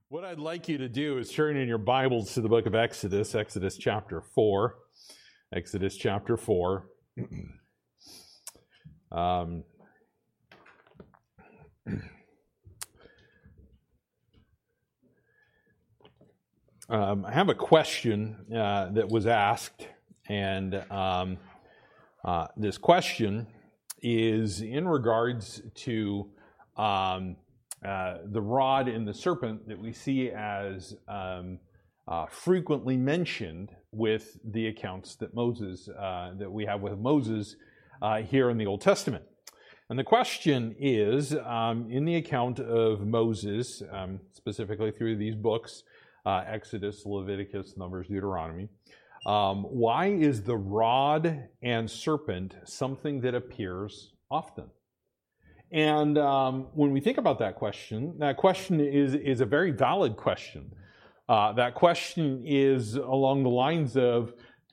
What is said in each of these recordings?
What I'd like you to do is turn in your Bibles to the book of Exodus, Exodus chapter 4. Exodus chapter 4. I have a question that was asked, and this question is in regards to the rod and the serpent that we see as frequently mentioned with the accounts that that we have with Moses here in the Old Testament. And the question is, in the account of Moses, specifically through these books, Exodus, Leviticus, Numbers, Deuteronomy, why is the rod and serpent something that appears often? And when we think about that question is a very valid question. That question is along the lines of,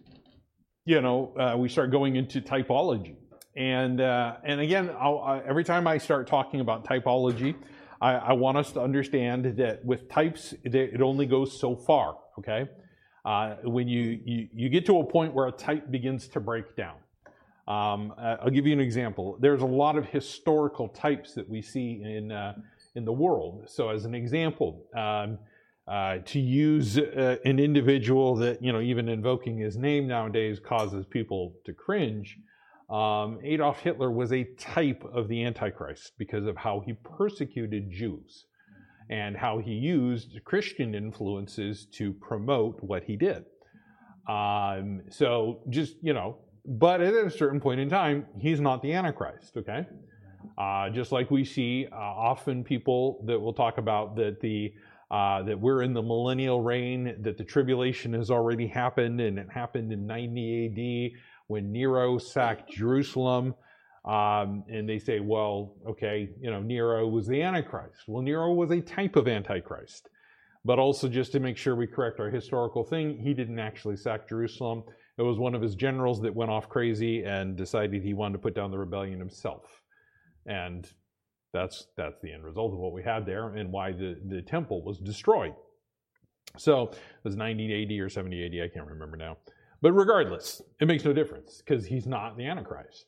we start going into typology. And again, every time I start talking about typology, I want us to understand that with types, it only goes so far, okay? When you get to a point where a type begins to break down. I'll give you an example. There's a lot of historical types that we see in the world. So as an example, to use an individual that, even invoking his name nowadays causes people to cringe, Adolf Hitler was a type of the Antichrist because of how he persecuted Jews and how he used Christian influences to promote what he did. So just, but at a certain point in time, he's not the Antichrist, okay? Just like we see often people that will talk about that that we're in the millennial reign, that the tribulation has already happened, and it happened in 90 AD when Nero sacked Jerusalem. And they say, well, okay, Nero was the Antichrist. Well, Nero was a type of Antichrist. But also, just to make sure we correct our historical thing, he didn't actually sack Jerusalem. It was one of his generals that went off crazy and decided he wanted to put down the rebellion himself. And that's the end result of what we had there and why the temple was destroyed. So it was 90 AD or 70 AD, I can't remember now. But regardless, it makes no difference because he's not the Antichrist.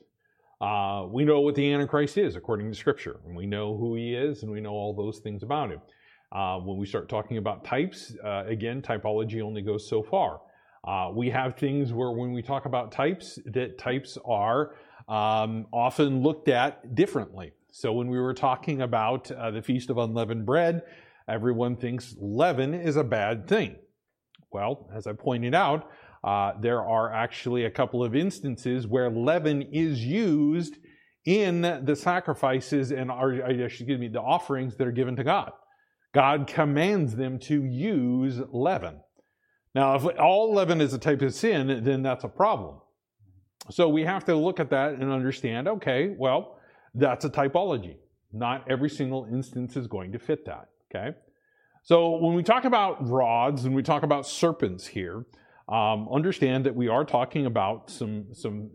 We know what the Antichrist is according to Scripture. And we know who he is and we know all those things about him. When we start talking about types, again, typology only goes so far. We have things where when we talk about types, that types are often looked at differently. So when we were talking about the Feast of Unleavened Bread, everyone thinks leaven is a bad thing. Well, as I pointed out, there are actually a couple of instances where leaven is used in the sacrifices and the offerings that are given to God. God commands them to use leaven. Now, if all leaven is a type of sin, then that's a problem. So we have to look at that and understand, okay, well, that's a typology. Not every single instance is going to fit that, okay? So when we talk about rods and we talk about serpents here, understand that we are talking about some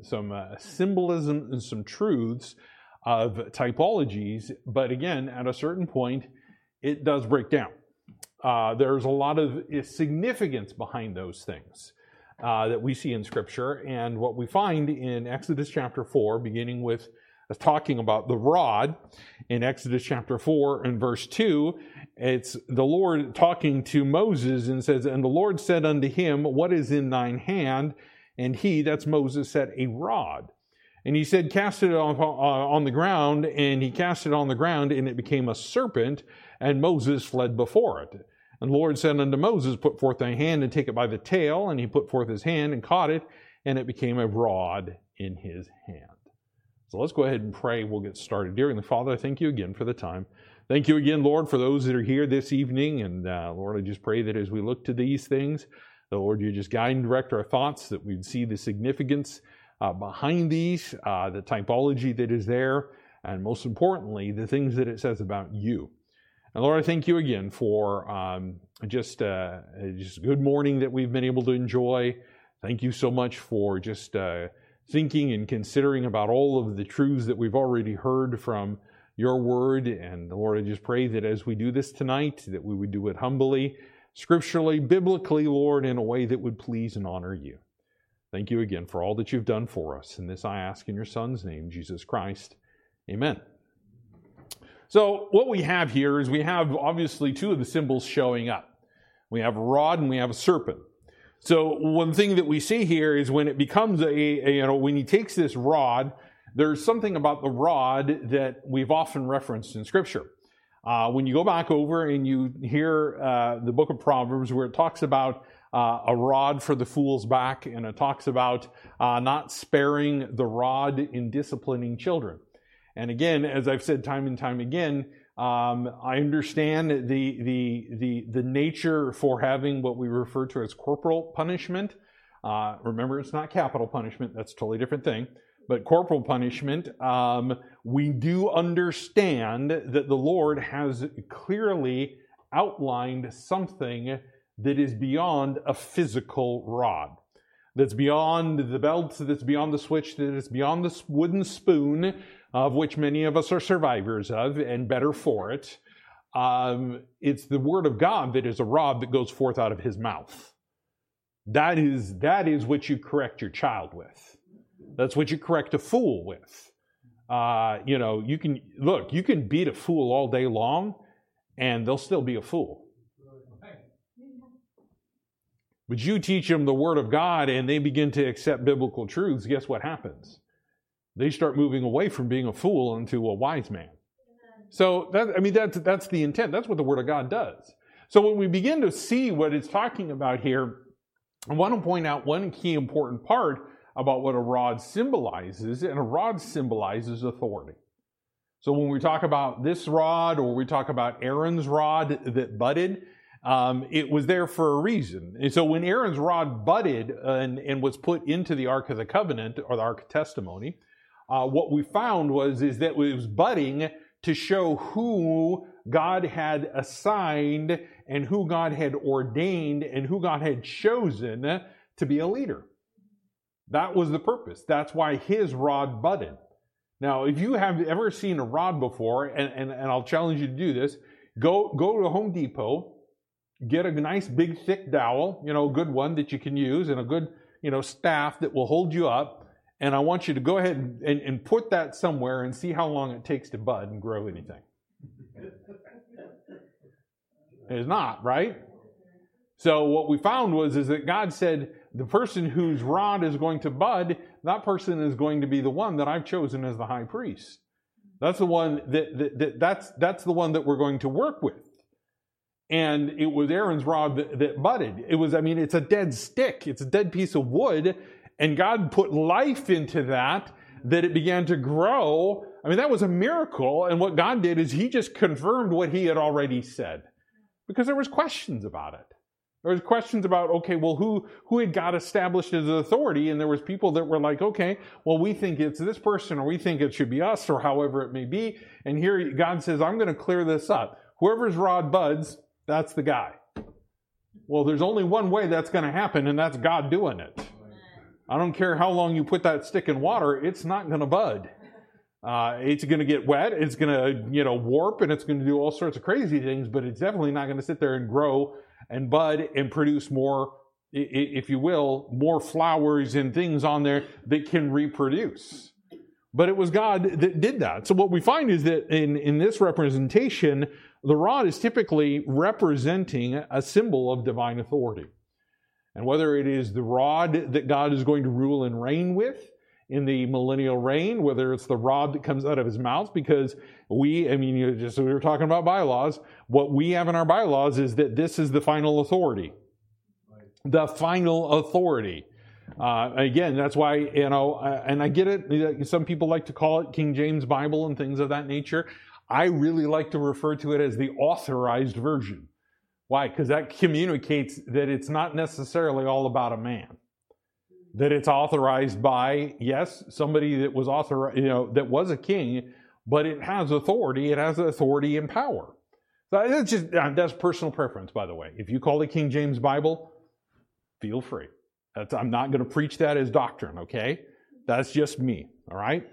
symbolism and some truths of typologies, but again, at a certain point, it does break down. There's a lot of significance behind those things that we see in Scripture. And what we find in Exodus chapter 4, beginning with talking about the rod, in Exodus chapter 4 and verse 2, it's the Lord talking to Moses and says, "And the Lord said unto him, What is in thine hand? And he," that's Moses, "said, A rod. And he said, Cast it on the ground. And he cast it on the ground, and it became a serpent. And Moses fled before it. And the Lord said unto Moses, Put forth thy hand and take it by the tail. And he put forth his hand and caught it, and it became a rod in his hand." So let's go ahead and pray. We'll get started. Dear Heavenly Father, I thank you again for the time. Thank you again, Lord, for those that are here this evening. And Lord, I just pray that as we look to these things, the Lord, you just guide and direct our thoughts, that we'd see the significance behind these, the typology that is there, and most importantly, the things that it says about you. And Lord, I thank you again for just good morning that we've been able to enjoy. Thank you so much for just thinking and considering about all of the truths that we've already heard from your word. And Lord, I just pray that as we do this tonight, that we would do it humbly, scripturally, biblically, Lord, in a way that would please and honor you. Thank you again for all that you've done for us. And this I ask in your Son's name, Jesus Christ. Amen. So what we have here is we have obviously two of the symbols showing up. We have a rod and we have a serpent. So one thing that we see here is when it becomes when he takes this rod, there's something about the rod that we've often referenced in Scripture. When you go back over and you hear the book of Proverbs where it talks about a rod for the fool's back, and it talks about not sparing the rod in disciplining children. And again, as I've said time and time again, I understand the nature for having what we refer to as corporal punishment. Remember, it's not capital punishment. That's a totally different thing. But corporal punishment, we do understand that the Lord has clearly outlined something that is beyond a physical rod. That's beyond the belt, that's beyond the switch, that is beyond the wooden spoon, of which many of us are survivors of, and better for it. It's the word of God that is a rod that goes forth out of his mouth. That is what you correct your child with. That's what you correct a fool with. You can beat a fool all day long, and they'll still be a fool. But you teach them the Word of God, and they begin to accept biblical truths, guess what happens? They start moving away from being a fool into a wise man. So that's the intent. That's what the Word of God does. So when we begin to see what it's talking about here, I want to point out one key important part about what a rod symbolizes, and a rod symbolizes authority. So when we talk about this rod, or we talk about Aaron's rod that budded, it was there for a reason. And so when Aaron's rod budded and was put into the Ark of the Covenant, or the Ark of Testimony, what we found is that it was budding to show who God had assigned and who God had ordained and who God had chosen to be a leader. That was the purpose. That's why his rod budded. Now, if you have ever seen a rod before, and I'll challenge you to do this, go to Home Depot, get a nice big thick dowel, a good one that you can use, and a good, staff that will hold you up. And I want you to go ahead and put that somewhere and see how long it takes to bud and grow anything. It's not, right? So what we found is that God said, the person whose rod is going to bud, that person is going to be the one that I've chosen as the high priest. That's the one that's the one that we're going to work with. And it was Aaron's rod that budded. It's a dead stick. It's a dead piece of wood. And God put life into that it began to grow. That was a miracle. And what God did is he just confirmed what he had already said. Because there was questions about it. There was questions about, okay, well, who had God established as authority? And there was people that were like, okay, well, we think it's this person, or we think it should be us, or however it may be. And here God says, I'm going to clear this up. Whoever's rod buds, that's the guy. Well, there's only one way that's going to happen, and that's God doing it. I don't care how long you put that stick in water, it's not going to bud. It's going to get wet, it's going to, warp, and it's going to do all sorts of crazy things, but it's definitely not going to sit there and grow and bud and produce more, if you will, more flowers and things on there that can reproduce. But it was God that did that. So what we find is that in this representation, the rod is typically representing a symbol of divine authority. And whether it is the rod that God is going to rule and reign with in the millennial reign, whether it's the rod that comes out of his mouth, because we were talking about bylaws, what we have in our bylaws is that this is the final authority. Right. The final authority. Again, that's why, and I get it, some people like to call it King James Bible and things of that nature. I really like to refer to it as the authorized version. Why? Because that communicates that it's not necessarily all about a man. That it's authorized by, yes, somebody that was authorized, that was a king, but it has authority. It has authority and power. So that's personal preference, by the way. If you call it King James Bible, feel free. I'm not going to preach that as doctrine, okay? That's just me, all right?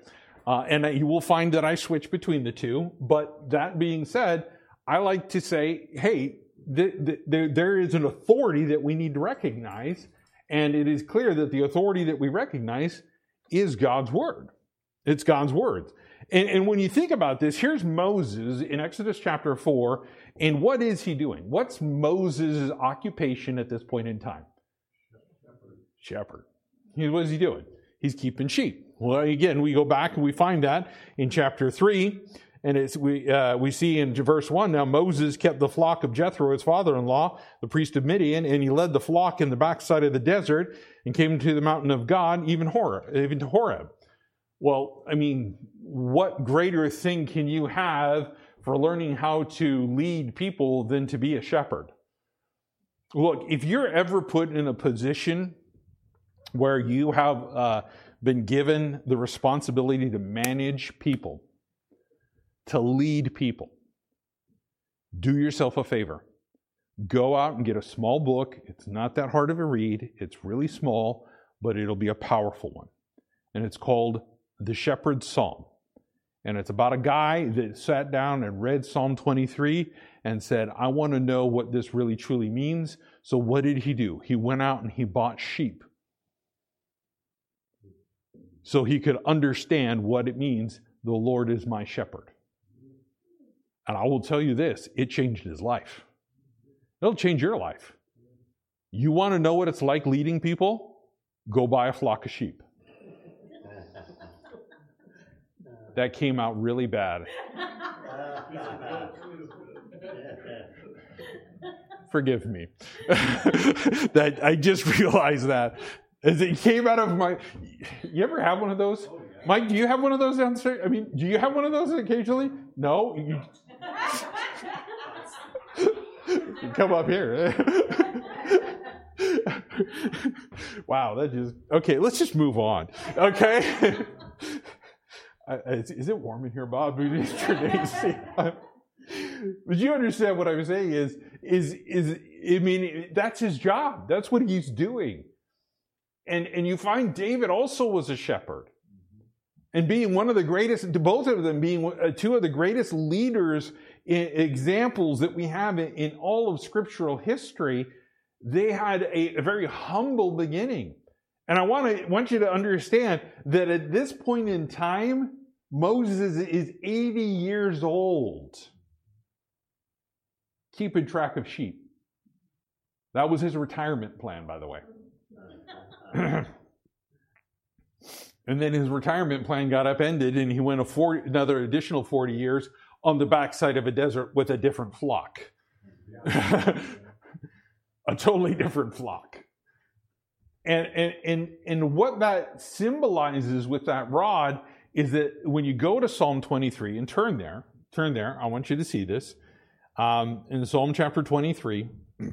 And you will find that I switch between the two. But that being said, I like to say, hey, there is an authority that we need to recognize. And it is clear that the authority that we recognize is God's word. It's God's words. And when you think about this, here's Moses in Exodus chapter 4. And what is he doing? What's Moses' occupation at this point in time? Shepherd. What is he doing? He's keeping sheep. Well, again, we go back and we find that in chapter 3. And we see in verse 1, now Moses kept the flock of Jethro, his father-in-law, the priest of Midian, and he led the flock in the backside of the desert and came to the mountain of God, even to Horeb. Well, I mean, what greater thing can you have for learning how to lead people than to be a shepherd? Look, if you're ever put in a position where you have been given the responsibility to manage people, to lead people, do yourself a favor. Go out and get a small book. It's not that hard of a read. It's really small, but it'll be a powerful one. And it's called The Shepherd's Psalm. And it's about a guy that sat down and read Psalm 23 and said, I want to know what this really truly means. So what did he do? He went out and he bought sheep, so he could understand what it means, the Lord is my shepherd. And I will tell you this, it changed his life. It'll change your life. You want to know what it's like leading people? Go buy a flock of sheep. That came out really bad. Forgive me. That I just realized that. As it came out of my... You ever have one of those? Oh, yeah. Mike, do you have one of those downstairs? I mean, do you have one of those occasionally? No? You come up here. Wow, that just... Okay, let's just move on. Okay? Is it warm in here, Bob? But you understand what I'm saying is, I mean, that's his job. That's what he's doing. And you find David also was a shepherd. And being one of the greatest, both of them being two of the greatest leaders, examples that we have in all of scriptural history, they had a very humble beginning. And I want you to understand that at this point in time, Moses is 80 years old, keeping track of sheep. That was his retirement plan, by the way. And then his retirement plan got upended, and he went another additional 40 years on the backside of a desert with a different flock. A totally different flock. And what that symbolizes with that rod is that when you go to Psalm 23, and turn there, I want you to see this. In Psalm chapter 23,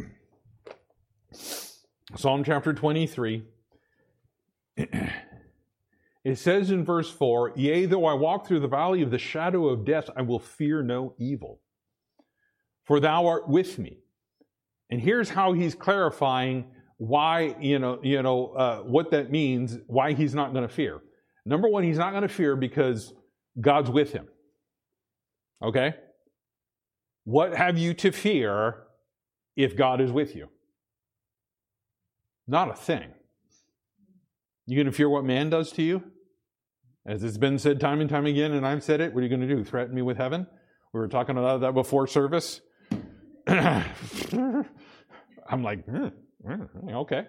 it says in verse 4, yea, though I walk through the valley of the shadow of death, I will fear no evil, for thou art with me. And here's how he's clarifying why, what that means, why he's not going to fear. Number one, he's not going to fear because God's with him. Okay? What have you to fear if God is with you? Not a thing. You going to fear what man does to you? As it's been said time and time again, and I've said it, what are you going to do? Threaten me with heaven? We were talking about that before service. I'm like, okay.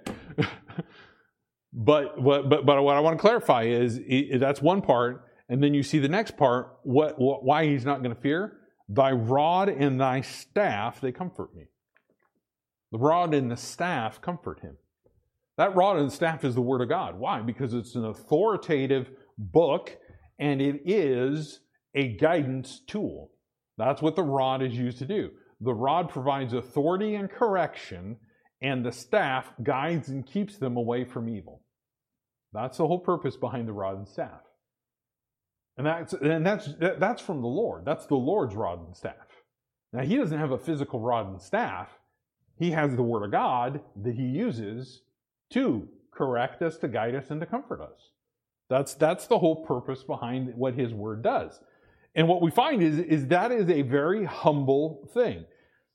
But what I want to clarify is that's one part, and then you see the next part, why he's not going to fear. Thy rod and thy staff, they comfort me. The rod and the staff comfort him. That rod and staff is the Word of God. Why? Because it's an authoritative book, and it is a guidance tool. That's what the rod is used to do. The rod provides authority and correction, and the staff guides and keeps them away from evil. That's the whole purpose behind the rod and staff. And that's from the Lord. That's the Lord's rod and staff. Now, he doesn't have a physical rod and staff. He has the Word of God that he uses to correct us, to guide us, and to comfort us. That's the whole purpose behind what his word does. And what we find is that is a very humble thing.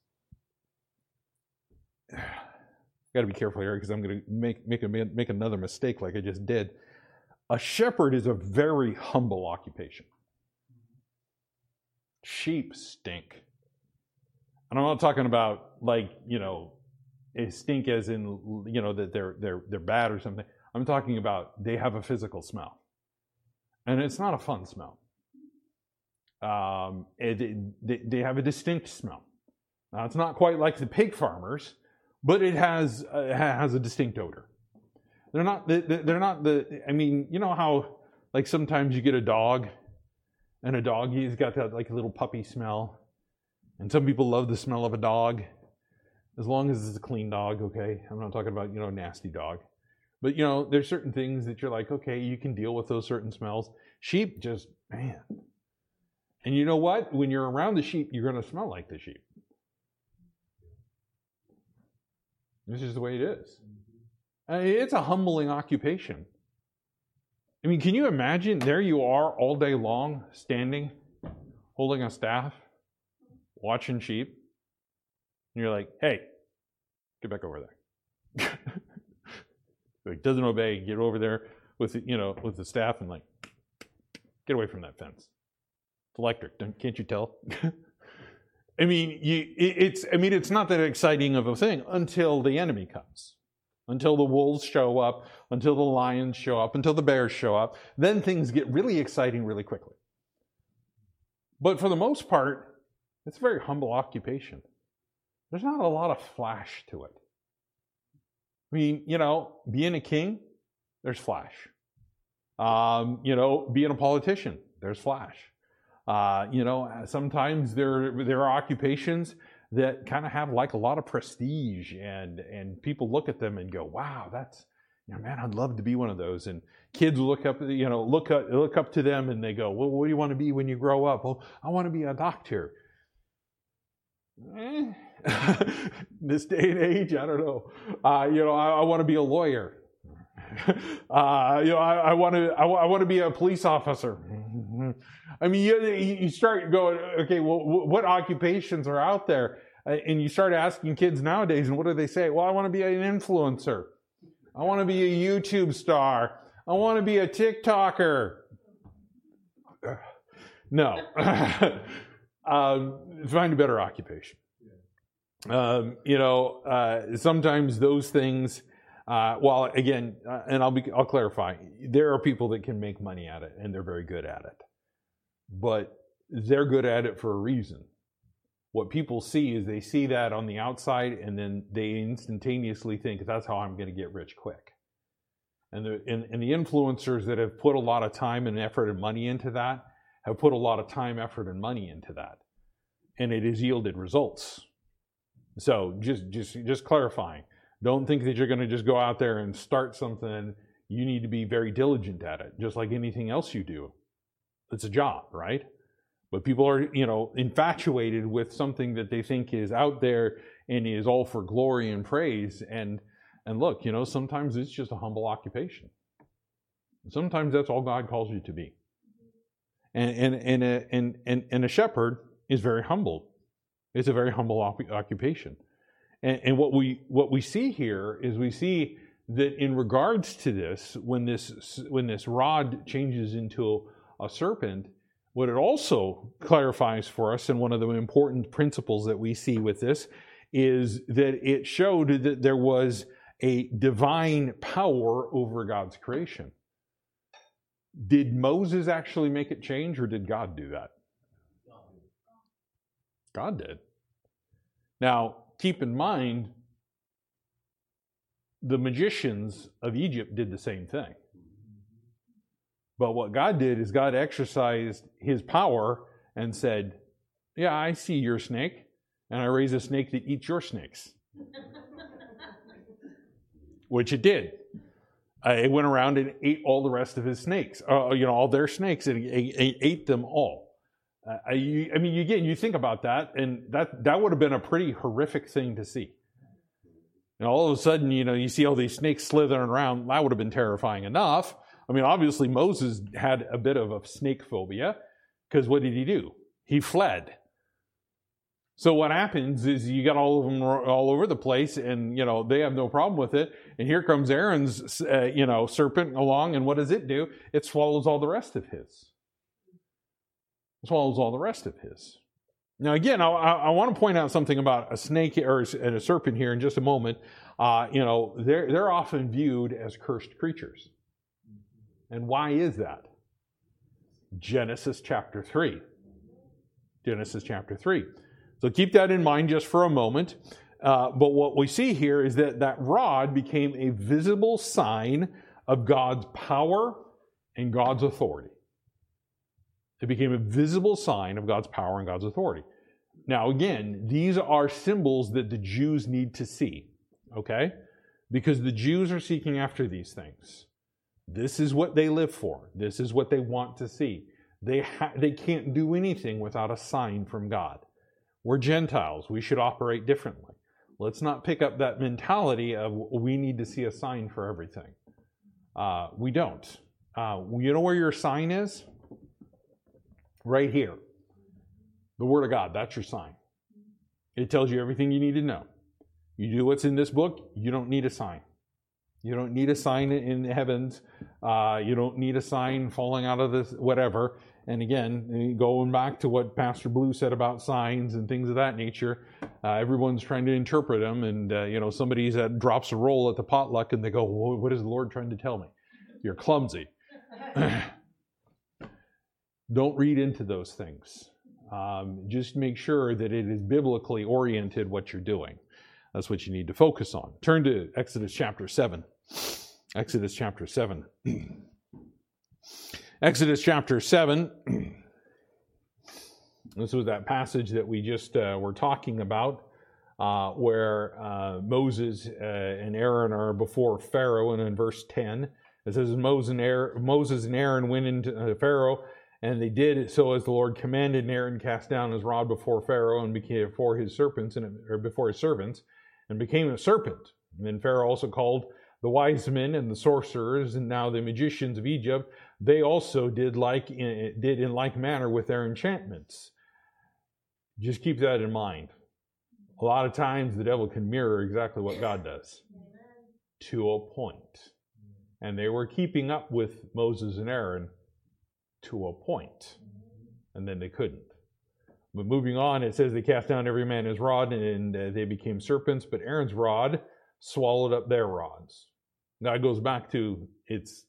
Got to be careful here because I'm going to make another mistake like I just did. A shepherd is a very humble occupation. Sheep stink. And I'm not talking about like, a stink as in, that they're bad or something. I'm talking about they have a physical smell. And it's not a fun smell. They have a distinct smell. Now, it's not quite like the pig farmers, but it has a distinct odor. They're not I mean, you know how like sometimes you get a dog and a doggy's got that like little puppy smell. And some people love the smell of a dog as long as it's a clean dog, okay? I'm not talking about, nasty dog. But, there's certain things that you're like, okay, you can deal with those certain smells. Sheep just, man. And you know what? When you're around the sheep, you're going to smell like the sheep. This is the way it is. It's a humbling occupation. I mean, can you imagine? There you are all day long, standing, holding a staff, watching sheep. And you're like, hey, get back over there. Like, doesn't obey, get over there with the staff and like, get away from that fence. It's electric, can't you tell? I mean, it's not that exciting of a thing until the enemy comes. Until the wolves show up, until the lions show up, until the bears show up. Then things get really exciting really quickly. But for the most part, it's a very humble occupation. There's not a lot of flash to it. I mean, being a king, there's flash. Being a politician, there's flash. Sometimes there are occupations that kind of have like a lot of prestige, and people look at them and go, "Wow, that's man, I'd love to be one of those." And kids look up to them and they go, "Well, what do you want to be when you grow up?" "Well, I want to be a doctor." This day and age, I don't know. I want to be a lawyer. I want to be a police officer. I mean, you start going, okay, well, what occupations are out there? And you start asking kids nowadays, and what do they say? Well, I want to be an influencer. I want to be a YouTube star. I want to be a TikToker. No. Find a better occupation. Sometimes those things, again, and I'll clarify, there are people that can make money at it, and they're very good at it. But they're good at it for a reason. What people see is they see that on the outside, and then they instantaneously think, that's how I'm going to get rich quick. And the influencers that have put a lot of time and effort and money into that have put a lot of time, effort, and money into that. And it has yielded results. So just clarifying. Don't think that you're going to just go out there and start something. You need to be very diligent at it, just like anything else you do. It's a job, right? But people are, infatuated with something that they think is out there and is all for glory and praise. And look, sometimes it's just a humble occupation. Sometimes that's all God calls you to be. And a shepherd is very humble. It's a very humble occupation. And what we see here is we see that in regards to this, when this rod changes into a serpent, what it also clarifies for us, and one of the important principles that we see with this, is that it showed that there was a divine power over God's creation. Did Moses actually make it change, or did God do that? God did. Now, keep in mind, the magicians of Egypt did the same thing. But what God did is God exercised his power and said, yeah, I see your snake, and I raise a snake that eats your snakes. Which it did. It went around and ate all the rest of his snakes, all their snakes, and it ate them all. You think about that, and that would have been a pretty horrific thing to see. And all of a sudden, you see all these snakes slithering around. That would have been terrifying enough. I mean, obviously Moses had a bit of a snake phobia, because what did he do? He fled. So what happens is you got all of them all over the place, and they have no problem with it. And here comes Aaron's serpent along, and what does it do? It swallows all the rest of his. It swallows all the rest of his. Now again, I want to point out something about a snake or a serpent here in just a moment. They're often viewed as cursed creatures. And why is that? Genesis chapter 3. Genesis chapter 3. So keep that in mind just for a moment. But what we see here is that rod became a visible sign of God's power and God's authority. It became a visible sign of God's power and God's authority. Now again, these are symbols that the Jews need to see, okay? Because the Jews are seeking after these things. This is what they live for. This is what they want to see. They can't do anything without a sign from God. We're Gentiles. We should operate differently. Let's not pick up that mentality of we need to see a sign for everything. We don't. You know where your sign is? Right here. The Word of God, that's your sign. It tells you everything you need to know. You do what's in this book, you don't need a sign. You don't need a sign in the heavens. You don't need a sign falling out of this, whatever. And again, going back to what Pastor Blue said about signs and things of that nature, everyone's trying to interpret them. And, somebody drops a roll at the potluck and they go, what is the Lord trying to tell me? You're clumsy. Don't read into those things. Just make sure that it is biblically oriented what you're doing. That's what you need to focus on. Turn to Exodus chapter 7. Exodus chapter 7. Exodus chapter 7. This was that passage that we just were talking about, where Moses and Aaron are before Pharaoh. And in verse 10, it says, Moses and Aaron went into Pharaoh, and they did so as the Lord commanded. And Aaron cast down his rod before Pharaoh and before his servants, and became a serpent. And then Pharaoh also called the wise men and the sorcerers and now the magicians of Egypt. They also did in like manner with their enchantments. Just keep that in mind. A lot of times the devil can mirror exactly what God does. To a point. And they were keeping up with Moses and Aaron to a point. And then they couldn't. But moving on, it says they cast down every man his rod, and they became serpents, but Aaron's rod swallowed up their rods. Now it goes back to it's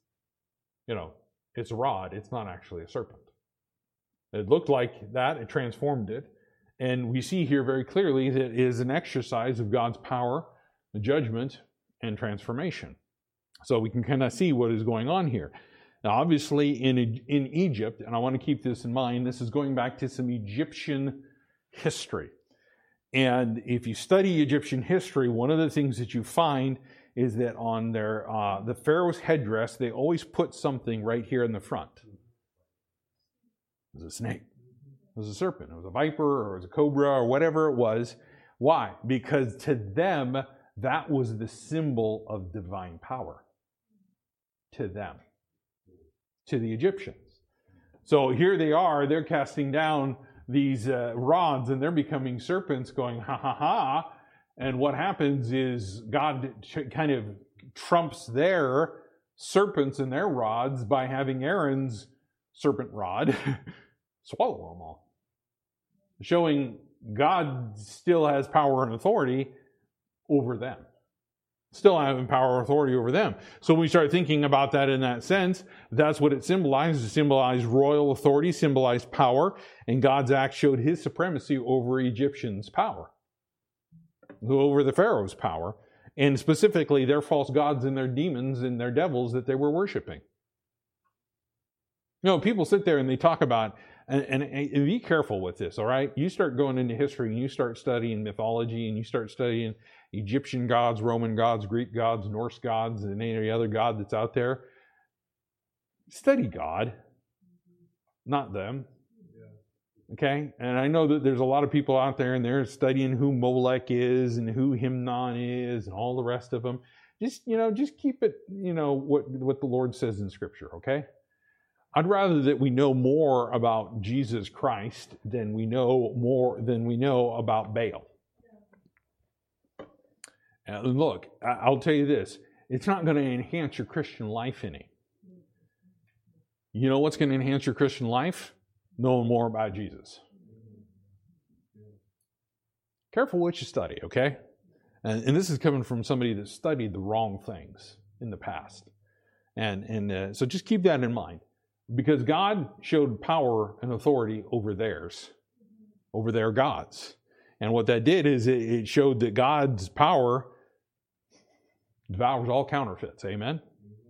a rod. It's not actually a serpent. It looked like that. It transformed it. And we see here very clearly that it is an exercise of God's power, judgment, and transformation. So we can kind of see what is going on here. Now, obviously, in Egypt, and I want to keep this in mind, this is going back to some Egyptian history. And if you study Egyptian history, one of the things that you find is that on their the Pharaoh's headdress, they always put something right here in the front. It was a snake. It was a serpent. It was a viper, or it was a cobra, or whatever it was. Why? Because to them, that was the symbol of divine power. To them. To the Egyptians. So here they are, they're casting down these rods and they're becoming serpents going, ha ha ha. And what happens is God kind of trumps their serpents and their rods by having Aaron's serpent rod swallow them all. Showing God still has power and authority over them. Still having power and authority over them. So when we start thinking about that in that sense, that's what it symbolized. It symbolized royal authority, symbolized power, and God's act showed his supremacy over Egyptians' power, over the Pharaoh's power, and specifically their false gods and their demons and their devils that they were worshiping. People sit there and they talk about, and be careful with this, all right? You start going into history and you start studying mythology and you start studying Egyptian gods, Roman gods, Greek gods, Norse gods, and any other god that's out there. Study God, not them. Okay? And I know that there's a lot of people out there and they're studying who Molech is and who Himnon is and all the rest of them. just keep it, what the Lord says in Scripture, okay? I'd rather that we know more about Jesus Christ than we know about Baal. And look, I'll tell you this, it's not going to enhance your Christian life any. You know what's going to enhance your Christian life? Knowing more about Jesus. Careful what you study, okay? And this is coming from somebody that studied the wrong things in the past. And so just keep that in mind. Because God showed power and authority over theirs, over their gods. And what that did is it showed that God's power devours all counterfeits. Amen?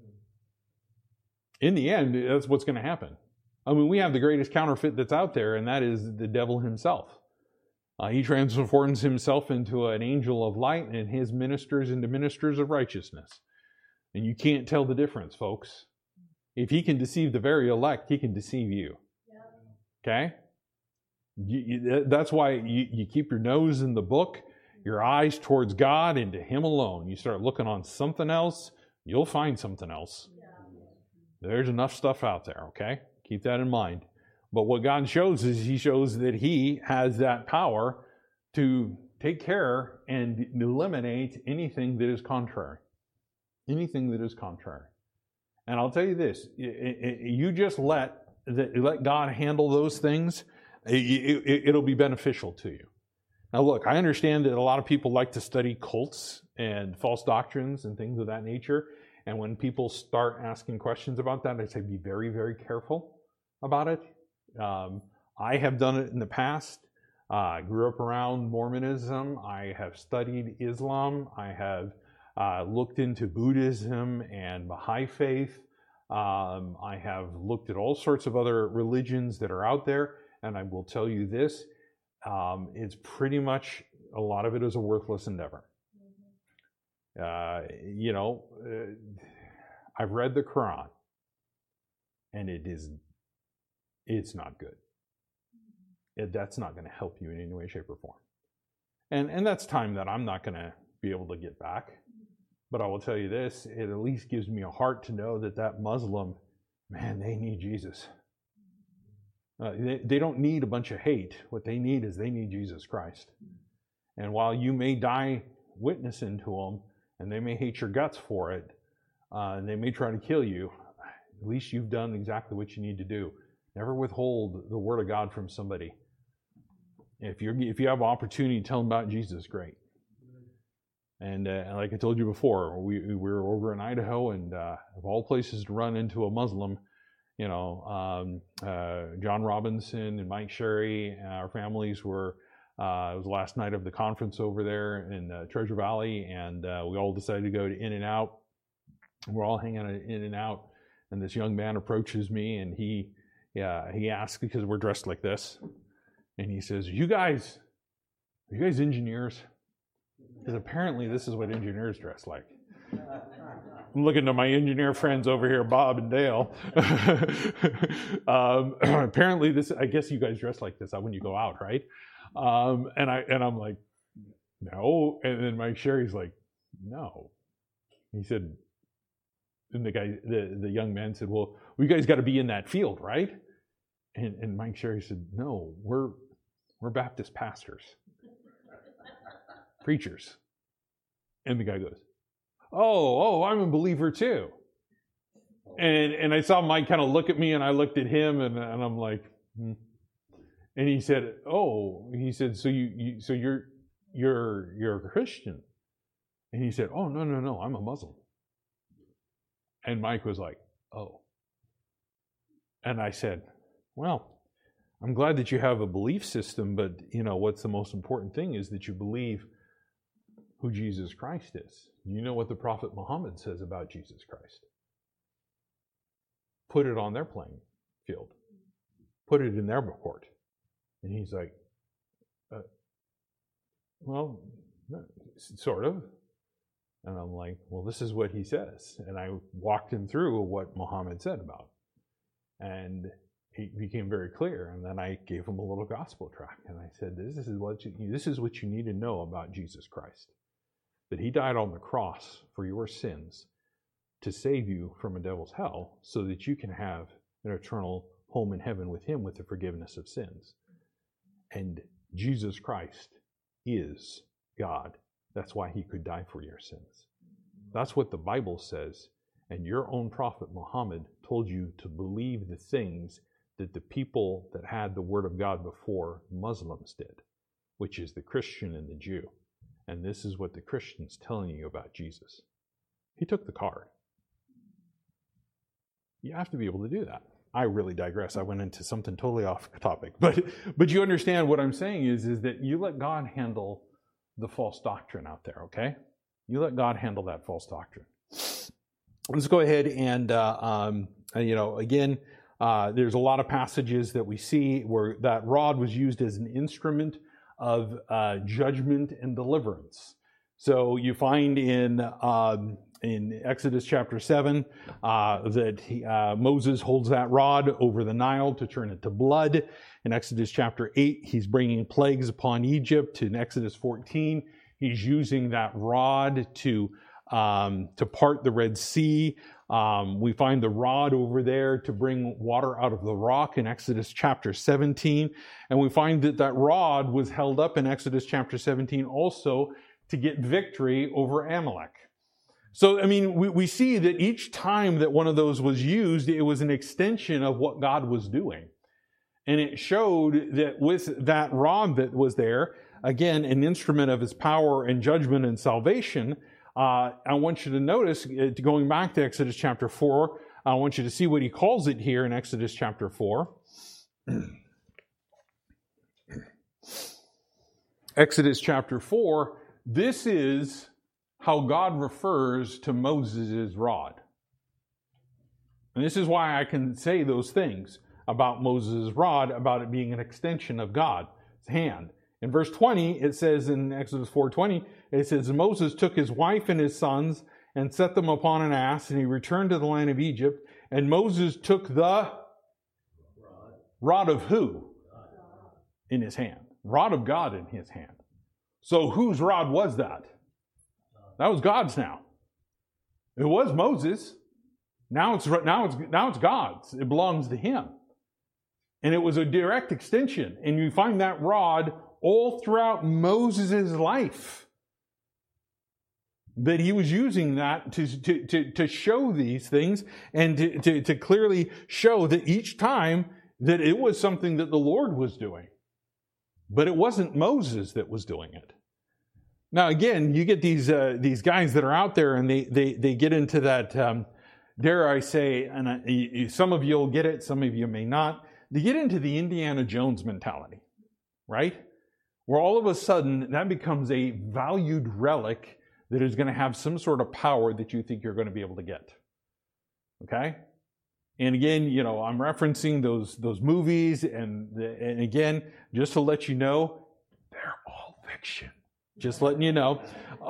In the end, that's what's going to happen. I mean, we have the greatest counterfeit that's out there, and that is the devil himself. He transforms himself into an angel of light and his ministers into ministers of righteousness. And you can't tell the difference, folks. If he can deceive the very elect, he can deceive you. Okay? That's why you keep your nose in the book, your eyes towards God and to him alone. You start looking on something else, you'll find something else. There's enough stuff out there, okay? Keep that in mind. But what God shows is he shows that he has that power to take care and eliminate anything that is contrary. Anything that is contrary. And I'll tell you this, you just let God handle those things, it'll be beneficial to you. Now look, I understand that a lot of people like to study cults and false doctrines and things of that nature. And when people start asking questions about that, I say be very, very careful about it. I have done it in the past. I grew up around Mormonism. I have studied Islam. I have looked into Buddhism and Baha'i faith. I have looked at all sorts of other religions that are out there. And I will tell you this, it's pretty much, a lot of it is a worthless endeavor. I've read the Quran, and it's not good. That's not going to help you in any way, shape, or form. And that's time that I'm not going to be able to get back. But I will tell you this, it at least gives me a heart to know that Muslim, man, they need Jesus. They don't need a bunch of hate. What they need is they need Jesus Christ. And while you may die witnessing to them, and they may hate your guts for it, and they may try to kill you, at least you've done exactly what you need to do. Never withhold the word of God from somebody. If you have an opportunity to tell them about Jesus, great. And like I told you before, we were over in Idaho, and of all places to run into a Muslim, John Robinson and Mike Sherry, our families were, it was the last night of the conference over there in Treasure Valley, and we all decided to go to In-N-Out. We're all hanging out at In-N-Out, and this young man approaches me, and he asks, because we're dressed like this, and he says, are you guys engineers? Because apparently this is what engineers dress like. I'm looking to my engineer friends over here, Bob and Dale. Apparently I guess you guys dress like this when you go out, right? And I'm like, no. And then Mike Sherry's like, no. He said, and the young man said, well, you guys got to be in that field, right? And Mike Sherry said, no, we're Baptist pastors. Preachers. And the guy goes, oh, I'm a believer too. And I saw Mike kind of look at me, and I looked at him, and I'm like, And he said, so you're a Christian? And he said, oh, no, I'm a Muslim. And Mike was like, oh. And I said, well, I'm glad that you have a belief system, but what's the most important thing is that you believe who Jesus Christ is. You know what the Prophet Muhammad says about Jesus Christ. Put it on their playing field. Put it in their court. And he's like, well, sort of. And I'm like, well, this is what he says. And I walked him through what Muhammad said about it. And he became very clear. And then I gave him a little gospel tract. And I said, this is what you need to know about Jesus Christ. that he died on the cross for your sins to save you from a devil's hell so that you can have an eternal home in heaven with him with the forgiveness of sins. And Jesus Christ is God. That's why he could die for your sins. That's what the Bible says. And your own prophet Muhammad told you to believe the things that the people that had the word of God before Muslims did, which is the Christian and the Jew. And this is what the Christian's telling you about Jesus. He took the card. You have to be able to do that. I really digress. I went into something totally off topic. But you understand what I'm saying is that you let God handle the false doctrine out there, okay? You let God handle that false doctrine. Let's go ahead and, again, there's a lot of passages that we see where that rod was used as an instrument of judgment and deliverance. So you find in Exodus chapter 7 that Moses holds that rod over the Nile to turn it to blood. In Exodus chapter 8, he's bringing plagues upon Egypt. In Exodus 14, he's using that rod to part the Red Sea. We find the rod over there to bring water out of the rock in Exodus chapter 17. And we find that rod was held up in Exodus chapter 17 also to get victory over Amalek. So, I mean, we see that each time that one of those was used, it was an extension of what God was doing. And it showed that with that rod that was there, again, an instrument of his power and judgment and salvation, I want you to notice, going back to Exodus chapter 4, I want you to see what he calls it here in Exodus chapter 4. Exodus chapter 4, this is how God refers to Moses' rod. And this is why I can say those things about Moses' rod, about it being an extension of God's hand. In verse 20, it says in Exodus 4:20, it says, Moses took his wife and his sons and set them upon an ass, and he returned to the land of Egypt. And Moses took the rod of who? In his hand. Rod of God in his hand. So whose rod was that? That was God's now. It was Moses. Now it's God's. It belongs to him. And it was a direct extension. And you find that rod all throughout Moses' life. That he was using that to show these things and to clearly show that each time that it was something that the Lord was doing. But it wasn't Moses that was doing it. Now, again, you get these guys that are out there and they get into that, dare I say, and some of you will get it, some of you may not. They get into the Indiana Jones mentality, right? Where all of a sudden that becomes a valued relic that is going to have some sort of power that you think you're going to be able to get. Okay? And again, I'm referencing those movies, and again, just to let you know, they're all fiction. Just letting you know.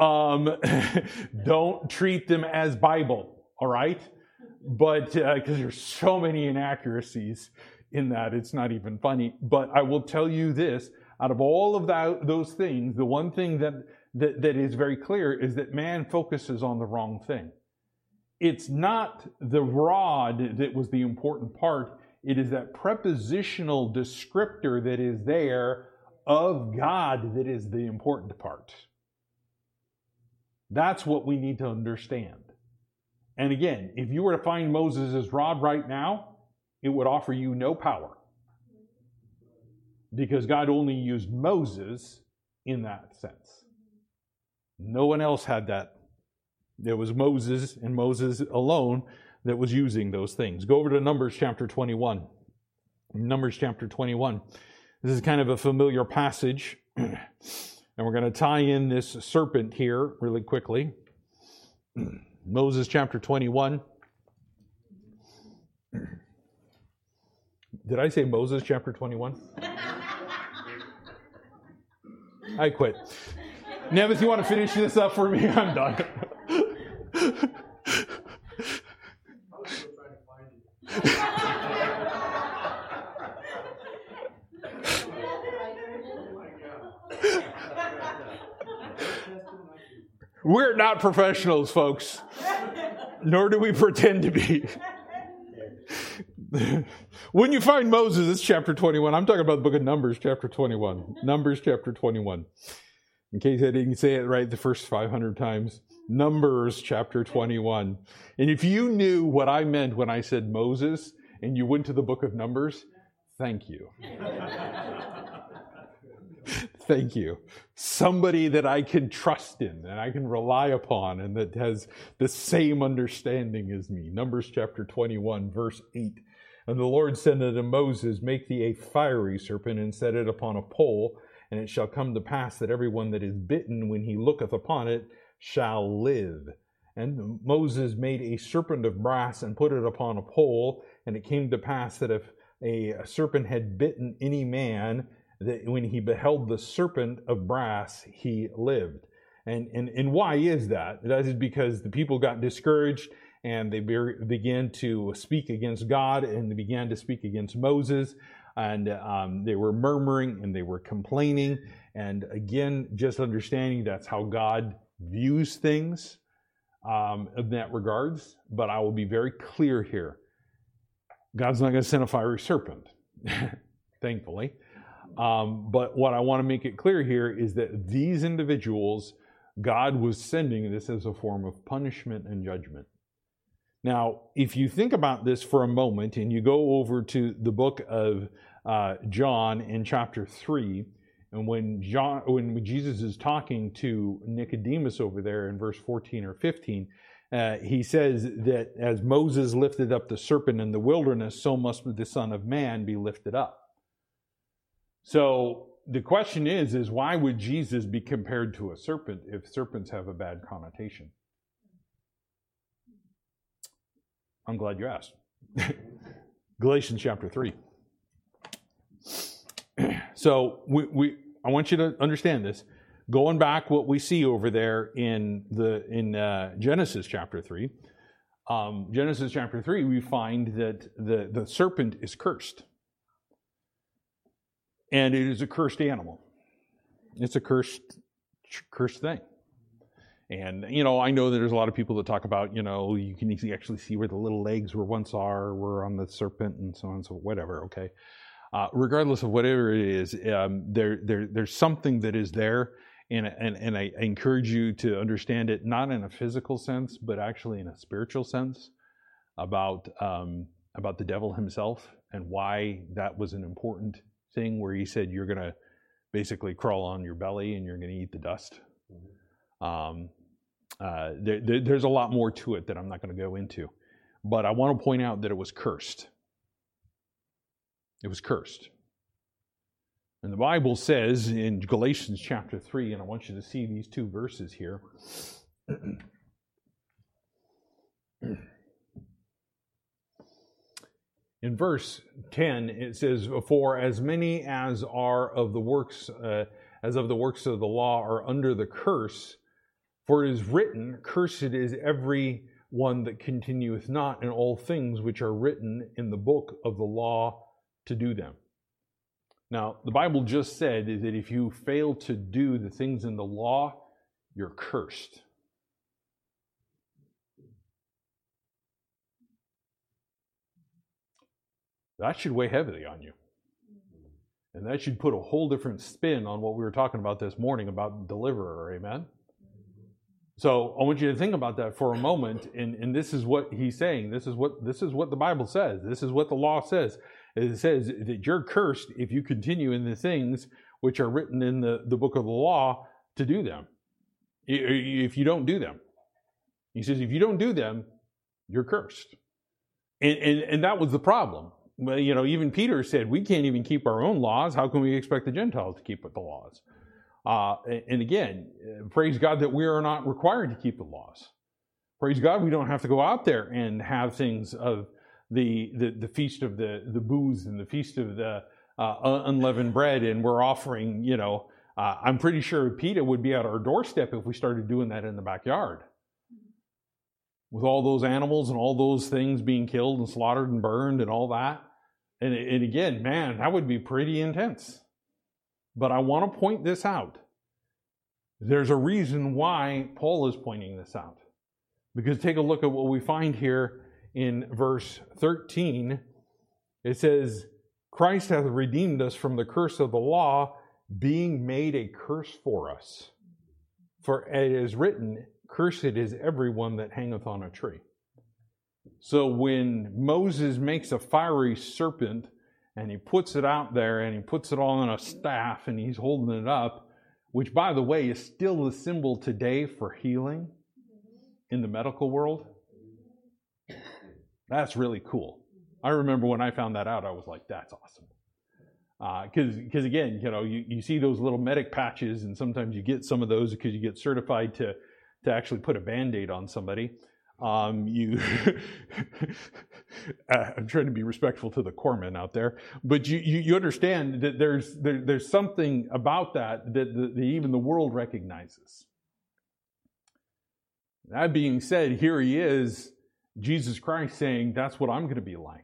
Don't treat them as Bible, all right? But because there's so many inaccuracies in that, it's not even funny. But I will tell you this, out of all of those things, the one thing that is very clear is that man focuses on the wrong thing. It's not the rod that was the important part. It is that prepositional descriptor that is there of God that is the important part. That's what we need to understand. And again, if you were to find Moses' rod right now, it would offer you no power. Because God only used Moses in that sense. No one else had that. There was Moses and Moses alone that was using those things. Go over to Numbers chapter 21. Numbers chapter 21. This is kind of a familiar passage. And we're going to tie in this serpent here really quickly. Moses chapter 21. Did I say Moses chapter 21? I quit. Nevis, you want to finish this up for me? I'm done. We're not professionals, folks. Nor do we pretend to be. When you find Moses, it's chapter 21. I'm talking about the book of Numbers, chapter 21. Numbers, chapter 21. In case I didn't say it right the first 500 times. Numbers, chapter 21. And if you knew what I meant when I said Moses, and you went to the book of Numbers, thank you. Thank you. Somebody that I can trust in and I can rely upon and that has the same understanding as me. Numbers chapter 21, verse 8. And the Lord said unto Moses, make thee a fiery serpent and set it upon a pole, and it shall come to pass that everyone that is bitten when he looketh upon it shall live. And Moses made a serpent of brass and put it upon a pole, and it came to pass that if a serpent had bitten any man, that when he beheld the serpent of brass, he lived. And why is that? That is because the people got discouraged and they began to speak against God, and they began to speak against Moses, and they were murmuring and they were complaining. And again, just understanding that's how God views things in that regards. But I will be very clear here. God's not going to send a fiery serpent, thankfully. But what I want to make it clear here is that these individuals, God was sending this as a form of punishment and judgment. Now, if you think about this for a moment and you go over to the book of John in chapter 3, and when Jesus is talking to Nicodemus over there in verse 14 or 15, he says that as Moses lifted up the serpent in the wilderness, so must the Son of Man be lifted up. So the question is why would Jesus be compared to a serpent if serpents have a bad connotation? I'm glad you asked. Galatians chapter 3. So I want you to understand this. Going back, what we see over there in Genesis chapter 3. Genesis chapter 3, we find that the serpent is cursed. And it is a cursed animal. It's a cursed thing. And, I know that there's a lot of people that talk about, you can actually see where the little legs were on the serpent and so on, so whatever, okay? Regardless of whatever it is, there's something that is there, and I encourage you to understand it, not in a physical sense, but actually in a spiritual sense, about the devil himself and why that was an important thing, where he said you're going to basically crawl on your belly and you're going to eat the dust. There's a lot more to it that I'm not going to go into. But I want to point out that it was cursed. It was cursed. And the Bible says in Galatians chapter 3, and I want you to see these two verses here. In verse 10, it says, for as many as are of the works, as of the works of the law are under the curse, for it is written, cursed is every one that continueth not in all things which are written in the book of the law to do them. Now, the Bible just said that if you fail to do the things in the law, you're cursed. That should weigh heavily on you. And that should put a whole different spin on what we were talking about this morning about deliverer, amen? So I want you to think about that for a moment, and this is what he's saying. This is what the Bible says. This is what the law says. It says that you're cursed if you continue in the things which are written in the book of the law to do them. If you don't do them. He says if you don't do them, you're cursed. And that was the problem. Well, even Peter said, we can't even keep our own laws. How can we expect the Gentiles to keep the laws? And again, praise God that we are not required to keep the laws. Praise God we don't have to go out there and have things of the feast of the booths and the feast of the unleavened bread, and we're offering, I'm pretty sure PETA would be at our doorstep if we started doing that in the backyard. With all those animals and all those things being killed and slaughtered and burned and all that. And again, man, that would be pretty intense. But I want to point this out. There's a reason why Paul is pointing this out. Because take a look at what we find here in verse 13. It says, Christ hath redeemed us from the curse of the law, being made a curse for us. For it is written, cursed is everyone that hangeth on a tree. So when Moses makes a fiery serpent, and he puts it out there, and he puts it on a staff, and he's holding it up, which, by the way, is still the symbol today for healing in the medical world. That's really cool. I remember when I found that out, I was like, that's awesome. Because again, you see those little medic patches, and sometimes you get some of those because you get certified to actually put a Band-Aid on somebody. I'm trying to be respectful to the corpsmen out there, but you understand that there's something about that even the world recognizes. That being said, here he is, Jesus Christ, saying, that's what I'm going to be like.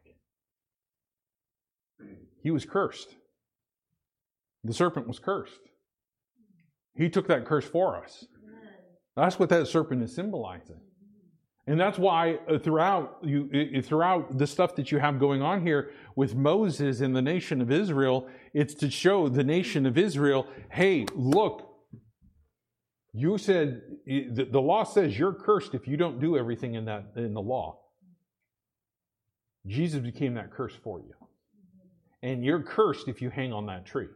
He was cursed. The serpent was cursed. He took that curse for us. That's what that serpent is symbolizing. And that's why throughout the stuff that you have going on here with Moses and the nation of Israel, it's to show the nation of Israel, hey, look, you said, the law says you're cursed if you don't do everything in the law. Jesus became that curse for you. And you're cursed if you hang on that tree.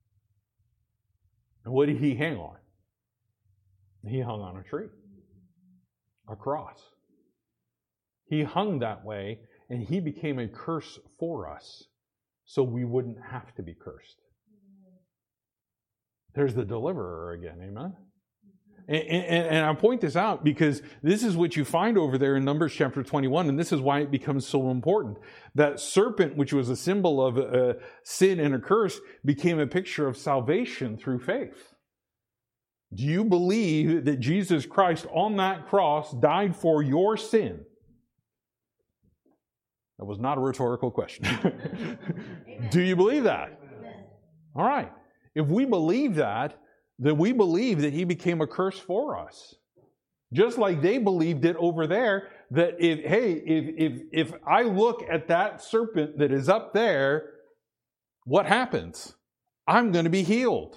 And what did he hang on? He hung on a tree. A cross. He hung that way, and he became a curse for us, so we wouldn't have to be cursed. There's the deliverer again, amen? And I point this out because this is what you find over there in Numbers chapter 21, and this is why it becomes so important. That serpent, which was a symbol of sin and a curse, became a picture of salvation through faith. Do you believe that Jesus Christ on that cross died for your sin? That was not a rhetorical question. Do you believe that? All right. If we believe that, then we believe that he became a curse for us. Just like they believed it over there, that if I look at that serpent that is up there, what happens? I'm going to be healed.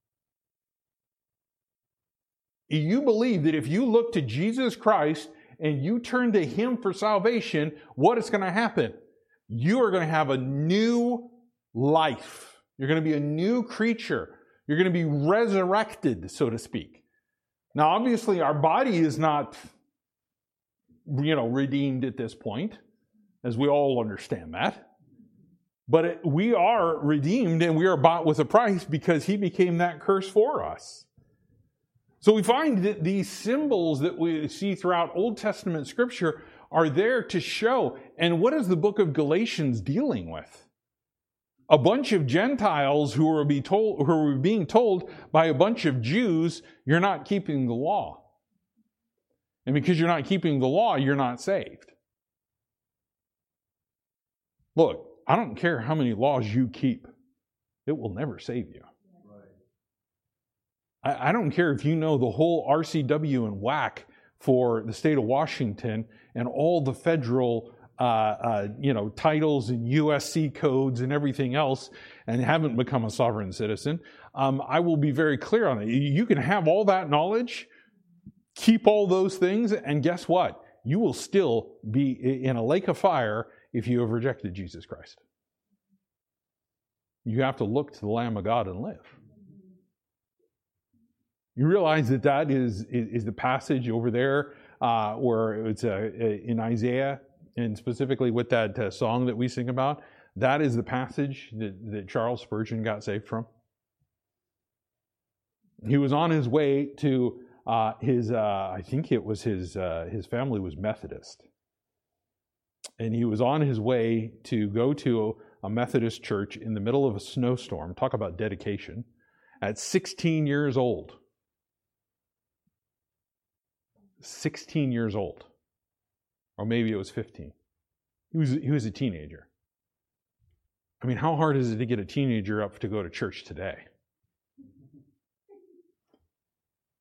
You believe that if you look to Jesus Christ and you turn to him for salvation, what is going to happen? You are going to have a new life. You're going to be a new creature. You're going to be resurrected, so to speak. Now, obviously, our body is not, redeemed at this point, as we all understand that. But we are redeemed and we are bought with a price because he became that curse for us. So we find that these symbols that we see throughout Old Testament Scripture are there to show. And what is the book of Galatians dealing with? A bunch of Gentiles who were being told by a bunch of Jews, you're not keeping the law. And because you're not keeping the law, you're not saved. Look, I don't care how many laws you keep. It will never save you. I don't care if you know the whole RCW and WAC for the state of Washington and all the federal titles and USC codes and everything else and haven't become a sovereign citizen. I will be very clear on it. You can have all that knowledge, keep all those things, and guess what? You will still be in a lake of fire if you have rejected Jesus Christ. You have to look to the Lamb of God and live. You realize that is the passage over there where it's in Isaiah, and specifically with that song that we sing about, that is the passage that Charles Spurgeon got saved from. He was on his way to I think it was his family was Methodist. And he was on his way to go to a Methodist church in the middle of a snowstorm. Talk about dedication. At 16 years old. 16 years old. Or maybe it was 15. He was a teenager. I mean, how hard is it to get a teenager up to go to church today?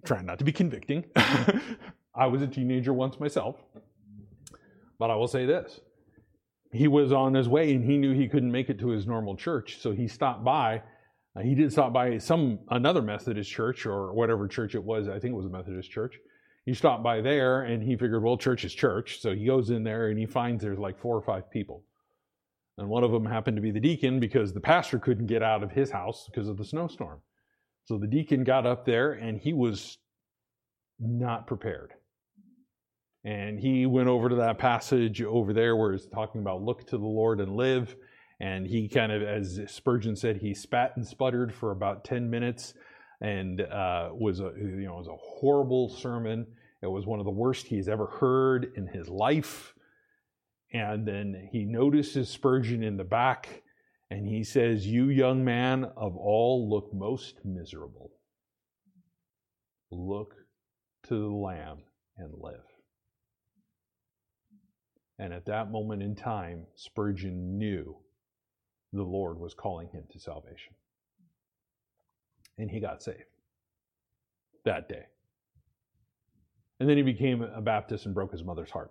Trying not to be convicting. I was a teenager once myself. But I will say this. He was on his way and he knew he couldn't make it to his normal church. So he stopped by. He did stop by another Methodist church or whatever church it was. I think it was a Methodist church. He stopped by there and he figured, well, church is church. So he goes in there and he finds there's like 4 or 5 people. And one of them happened to be the deacon because the pastor couldn't get out of his house because of the snowstorm. So the deacon got up there and he was not prepared. And he went over to that passage over there where it's talking about look to the Lord and live. And he kind of, as Spurgeon said, he spat and sputtered for about 10 minutes and was a horrible sermon. It was one of the worst he's ever heard in his life. And then he notices Spurgeon in the back and he says, "You young man of all look most miserable. Look to the Lamb and live." And at that moment in time, Spurgeon knew the Lord was calling him to salvation. And he got saved that day. And then he became a Baptist and broke his mother's heart.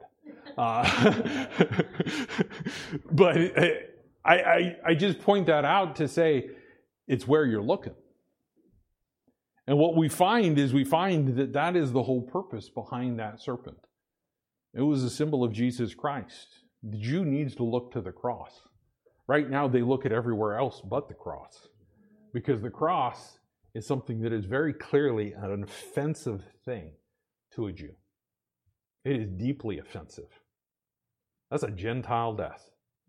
But I just point that out to say it's where you're looking. And what we find that is the whole purpose behind that serpent. It was a symbol of Jesus Christ. The Jew needs to look to the cross. Right now they look at everywhere else but the cross. Because the cross is something that is very clearly an offensive thing to a Jew. It is deeply offensive. That's a Gentile death.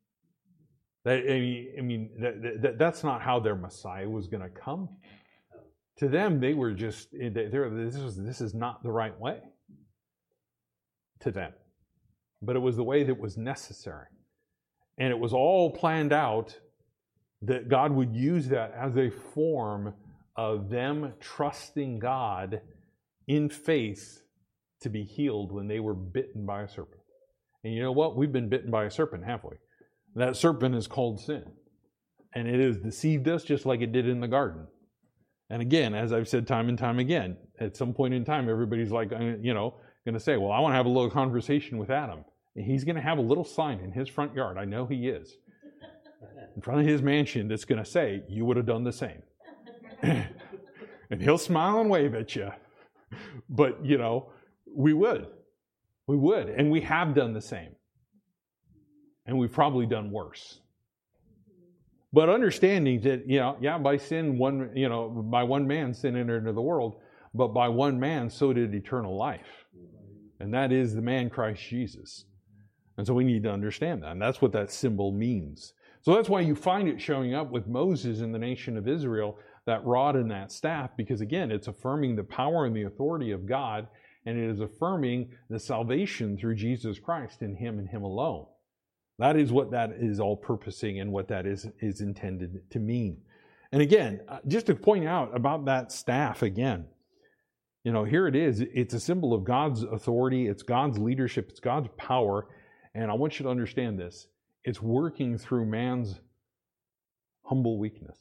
That's not how their Messiah was going to come. To them, they were just, this is not the right way. To them. But it was the way that was necessary. And it was all planned out that God would use that as a form of them trusting God in faith to be healed when they were bitten by a serpent. And you know what? We've been bitten by a serpent, haven't we? That serpent is called sin. And it has deceived us just like it did in the garden. And again, as I've said time and time again, at some point in time, everybody's like, going to say, well, I want to have a little conversation with Adam. And he's going to have a little sign in his front yard. I know he is. In front of his mansion that's going to say, you would have done the same. And he'll smile and wave at you. But, we would. We would. And we have done the same. And we've probably done worse. But understanding that, by sin, by one man sin entered into the world, but by one man so did eternal life. And that is the man Christ Jesus. And so we need to understand that. And that's what that symbol means. So that's why you find it showing up with Moses in the nation of Israel, that rod and that staff, because again, it's affirming the power and the authority of God, and it is affirming the salvation through Jesus Christ in Him and Him alone. That is what that is all purposing and what that is intended to mean. And again, just to point out about that staff again, here it is. It's a symbol of God's authority. It's God's leadership. It's God's power. And I want you to understand this. It's working through man's humble weakness.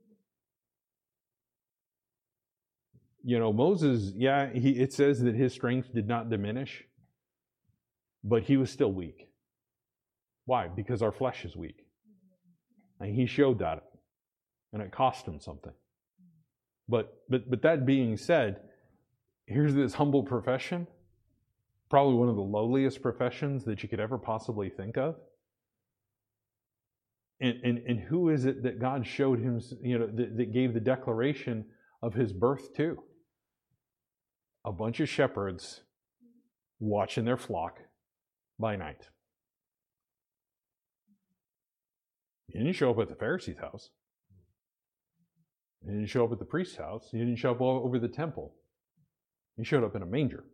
Moses, it says that his strength did not diminish, but he was still weak. Why? Because our flesh is weak. And he showed that. And it cost him something. But that being said, here's this humble profession, probably one of the lowliest professions that you could ever possibly think of. And who is it that God showed him, that gave the declaration of his birth to? A bunch of shepherds watching their flock by night. He didn't show up at the Pharisee's house. He didn't show up at the priest's house. He didn't show up over the temple. He showed up in a manger.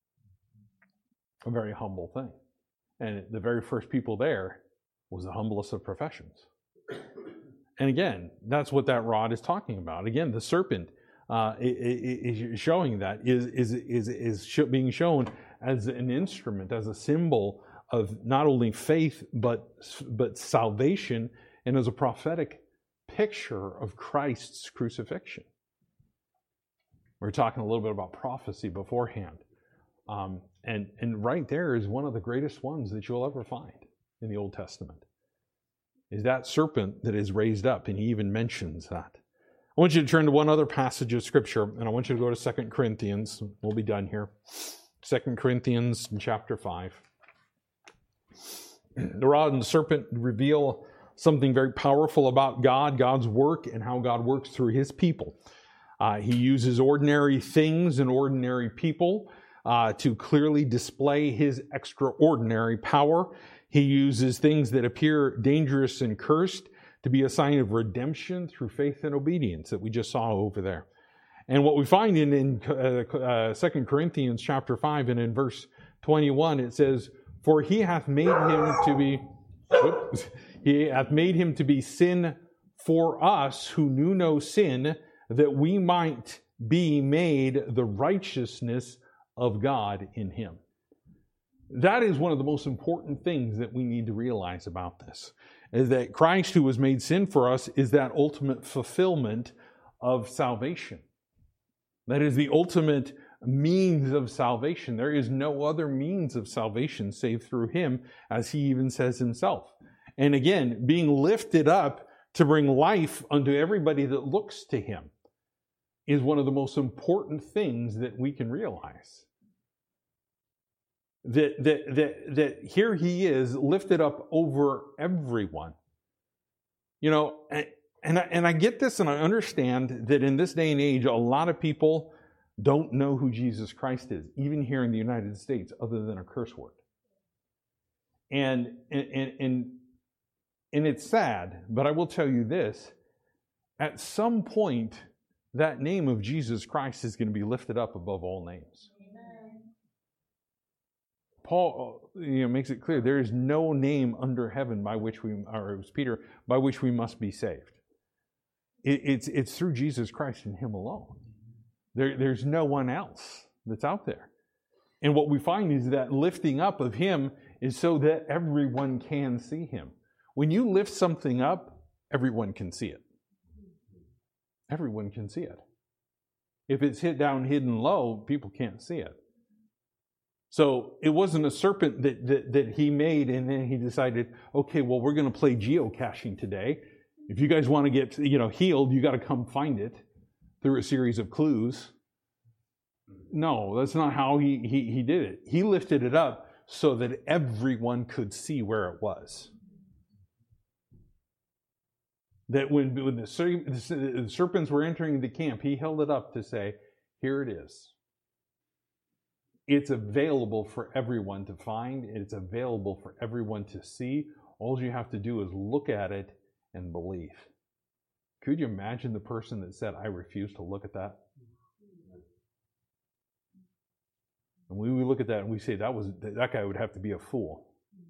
A very humble thing. And the very first people there was the humblest of professions. And again, that's what that rod is talking about. Again, the serpent is showing that, is being shown as an instrument, as a symbol of not only faith, but salvation, and as a prophetic picture of Christ's crucifixion. We were talking a little bit about prophecy beforehand. And right there is one of the greatest ones that you'll ever find in the Old Testament, is that serpent that is raised up, and he even mentions that. I want you to turn to one other passage of Scripture, and I want you to go to 2 Corinthians. We'll be done here. 2 Corinthians chapter 5. The rod and the serpent reveal something very powerful about God, God's work, and how God works through his people. He uses ordinary things and ordinary people to clearly display his extraordinary power. He uses things that appear dangerous and cursed to be a sign of redemption through faith and obedience that we just saw over there. And what we find in 2 Corinthians chapter 5 and in verse 21, it says, "For he hath made him to be sin for us who knew no sin, that we might be made the righteousness of God in him." That is one of the most important things that we need to realize about this, is that Christ, who was made sin for us, is that ultimate fulfillment of salvation. That is the ultimate means of salvation. There is no other means of salvation save through him, as he even says himself. And again, being lifted up to bring life unto everybody that looks to him is one of the most important things that we can realize. That here he is lifted up over everyone. You know, and I get this, and I understand that in this day and age, a lot of people don't know who Jesus Christ is, even here in the United States, other than a curse word. And it's sad, but I will tell you this: at some point, that name of Jesus Christ is going to be lifted up above all names. Paul makes it clear there is no name under heaven by which we, or it was Peter, by which we must be saved. It's through Jesus Christ and him alone. There's no one else that's out there. And what we find is that lifting up of him is so that everyone can see him. When you lift something up, everyone can see it. Everyone can see it. If it's hidden low, people can't see it. So it wasn't a serpent that he made and then he decided, okay, well, we're going to play geocaching today. If you guys want to get healed, you got to come find it through a series of clues. No, that's not how he did it. He lifted it up so that everyone could see where it was. That when the serpents were entering the camp, he held it up to say, here it is. It's available for everyone to find. It's available for everyone to see. All you have to do is look at it and believe. Could you imagine the person that said, I refuse to look at that? And when we look at that and we say that guy would have to be a fool.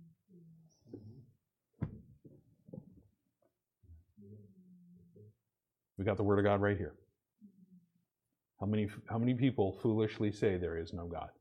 We got the Word of God right here. How many people foolishly say there is no God?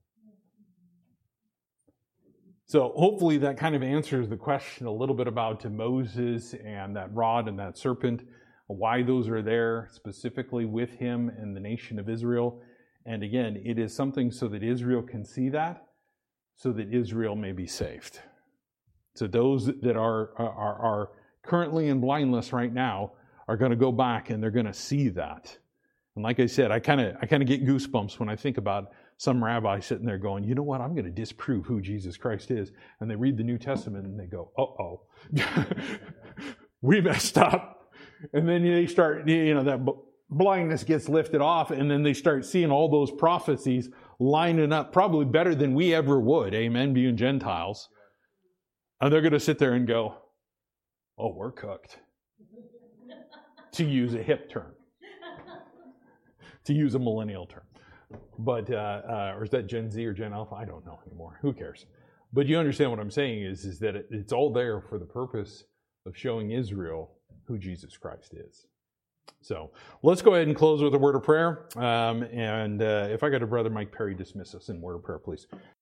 So hopefully that kind of answers the question a little bit about Moses and that rod and that serpent, why those are there specifically with him and the nation of Israel. And again, it is something so that Israel can see that, so that Israel may be saved. So those that are currently in blindness right now are going to go back and they're going to see that. And like I said, I kind of get goosebumps when I think about some rabbi sitting there going, you know what, I'm going to disprove who Jesus Christ is. And they read the New Testament and they go, uh-oh, we messed up. And then they start, that blindness gets lifted off, and then they start seeing all those prophecies lining up probably better than we ever would, amen, being Gentiles. And they're going to sit there and go, oh, we're cooked. To use a hip term. To use a millennial term. But, or is that Gen Z or Gen Alpha? I don't know anymore. Who cares? But you understand what I'm saying is that it's all there for the purpose of showing Israel who Jesus Christ is. So let's go ahead and close with a word of prayer. And if I got a brother Mike Perry dismiss us in word of prayer, please.